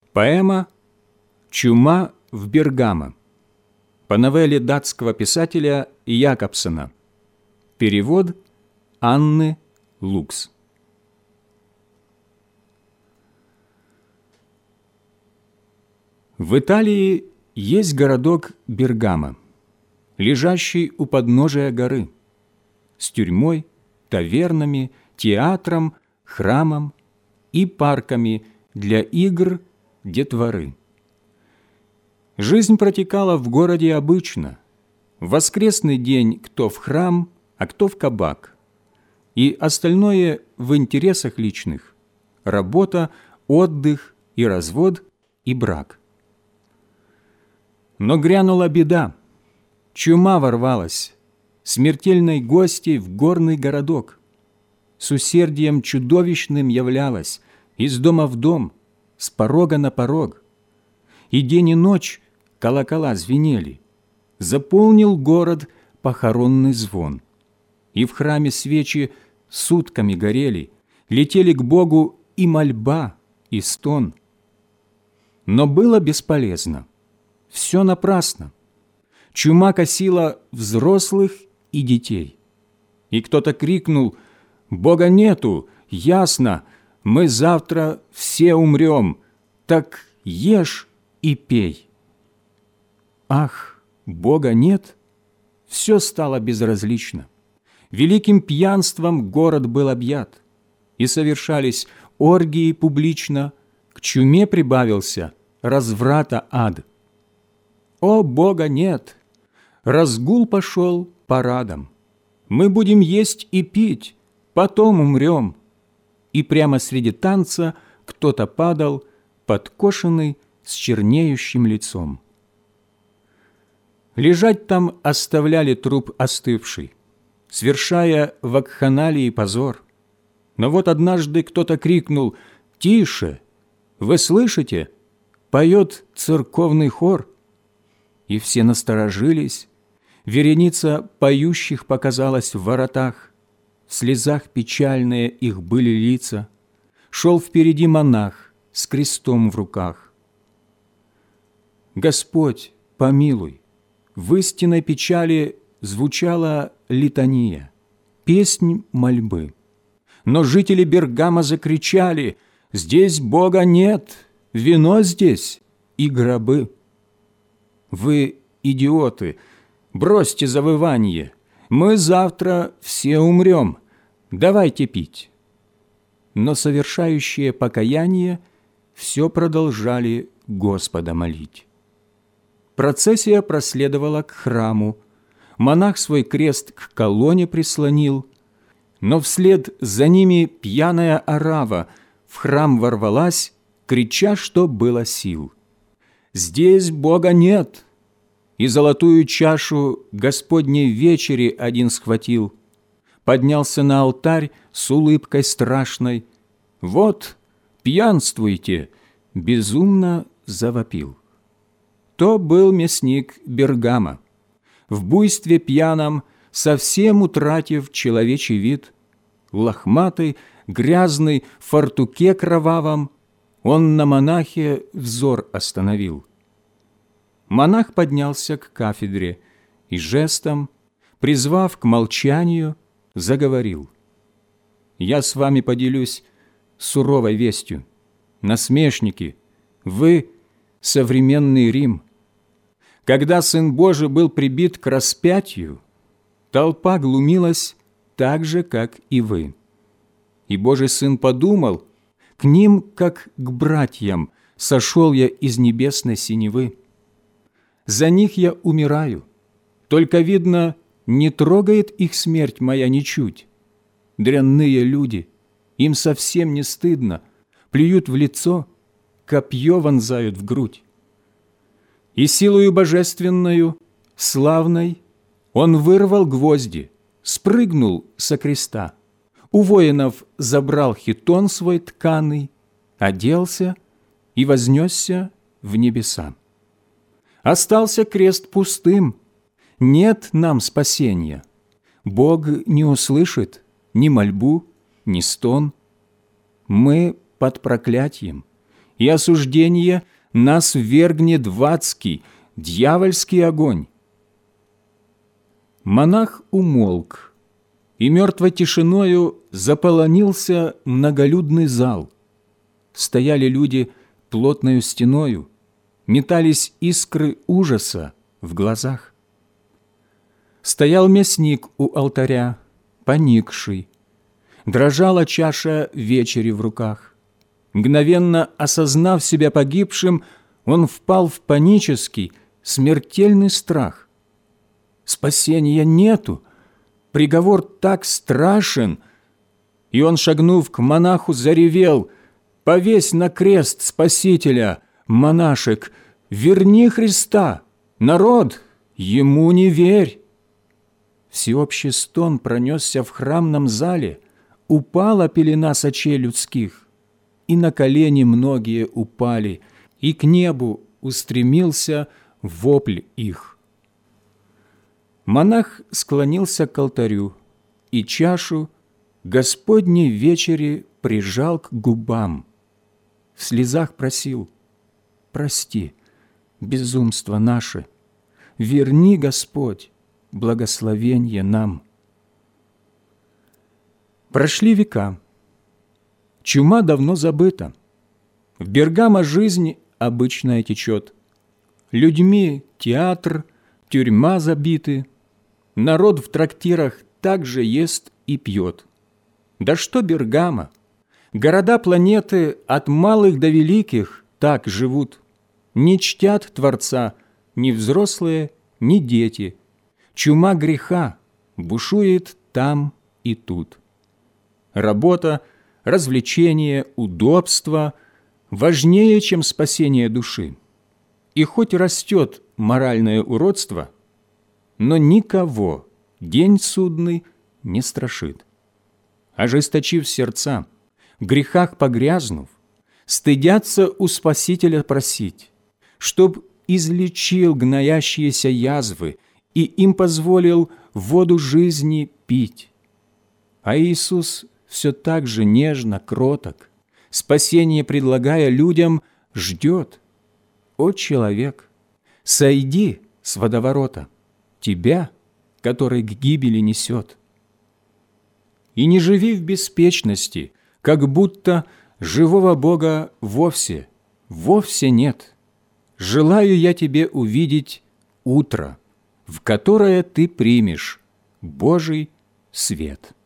Поэма «Чума в Бергамо» по новелле датского писателя Якобсона. Перевод Анны Лукс. В Италии есть городок Бергамо, лежащий у подножия горы, с тюрьмой, тавернами, театром, храмом и парками для игр детворы. Жизнь протекала в городе обычно. В воскресный день кто в храм, а кто в кабак. И остальное в интересах личных – работа, отдых и развод, и брак. Но грянула беда. Чума ворвалась, смертельной гостьей в горный городок. С усердием чудовищным являлась из дома в дом, с порога на порог. И день и ночь колокола звенели, заполнил город похоронный звон. И в храме свечи сутками горели, летели к Богу и мольба, и стон. Но было бесполезно, все напрасно. Чума косила взрослых и детей. И кто-то крикнул: «Бога нету, ясно, мы завтра все умрем, так ешь и пей». Ах, Бога нет? Все стало безразлично. Великим пьянством город был объят, и совершались оргии публично, к чуме прибавился разврата ад. О, Бога нет! Разгул пошел парадом. Мы будем есть и пить, потом умрем. И прямо среди танца кто-то падал, подкошенный, с чернеющим лицом. Лежать там оставляли труп остывший, свершая вакханалии позор. Но вот однажды кто-то крикнул: «Тише! Вы слышите? Поет церковный хор». И все насторожились. Вереница поющих показалась в воротах. В слезах печальные их были лица. Шел впереди монах с крестом в руках. «Господь, помилуй!» В истинной печали звучала литания, песнь мольбы. Но жители Бергамо закричали: «Здесь Бога нет, вино здесь и гробы». Вы, идиоты, бросьте завывание, мы завтра все умрем, давайте пить. Но совершающие покаяние все продолжали Господа молить. Процессия проследовала к храму, монах свой крест к колонне прислонил, но вслед за ними пьяная орава в храм ворвалась, крича, что было сил: «Здесь Бога нет!» И золотую чашу Господней вечери один схватил, поднялся на алтарь с улыбкой страшной: «Вот, пьянствуйте!» безумно завопил. То был мясник Бергамо, в буйстве пьяном, совсем утратив человечий вид, лохматый, грязный, в фартуке кровавом, он на монахе взор остановил. Монах поднялся к кафедре и жестом, призвав к молчанию, заговорил: «Я с вами поделюсь суровой вестью. Насмешники, вы — современный Рим. Когда Сын Божий был прибит к распятию, толпа глумилась так же, как и вы. И Божий Сын подумал: к ним, как к братьям, сошел я из небесной синевы. За них я умираю, только, видно, не трогает их смерть моя ничуть. Дрянные люди, им совсем не стыдно, плюют в лицо, копье вонзают в грудь. И силою божественною, славной, он вырвал гвозди, спрыгнул со креста, у воинов забрал хитон свой тканый, оделся и вознесся в небеса. Остался крест пустым, нет нам спасения. Бог не услышит ни мольбу, ни стон. Мы под проклятием, и осуждение нас ввергнет в адский, дьявольский огонь». Монах умолк, и мертвой тишиною заполонился многолюдный зал. Стояли люди плотною стеною, метались искры ужаса в глазах. Стоял мясник у алтаря, поникший, дрожала чаша вечери в руках. Мгновенно осознав себя погибшим, он впал в панический, смертельный страх. Спасения нету, приговор так страшен, и он, шагнув к монаху, заревел: «Повесь на крест Спасителя, монашек, верни Христа, народ, ему не верь». Всеобщий стон пронесся в храмном зале, упала пелена с очей людских, и на колени многие упали, и к небу устремился вопль их. Монах склонился к алтарю и чашу Господней вечери прижал к губам. В слезах просил: «Прости безумство наше, верни, Господь, благословенье нам». Прошли века. Чума давно забыта. В Бергамо жизнь обычная течет. Людьми театр, тюрьма забиты. Народ в трактирах также ест и пьет. Да что Бергамо? Города планеты от малых до великих так живут. Не чтят Творца ни взрослые, ни дети. Чума греха бушует там и тут. Работа, развлечение, удобство важнее, чем спасение души. И хоть растет моральное уродство, но никого день судный не страшит. Ожесточив сердца, в грехах погрязнув, стыдятся у Спасителя просить, чтоб излечил гноящиеся язвы и им позволил воду жизни пить. А Иисус все так же нежно, кроток, спасение предлагая людям, ждет: «О, человек, сойди с водоворота, тебя, который к гибели несет». И не живи в беспечности, как будто живого Бога вовсе нет. Желаю я тебе увидеть утро, в которое ты примешь Божий свет.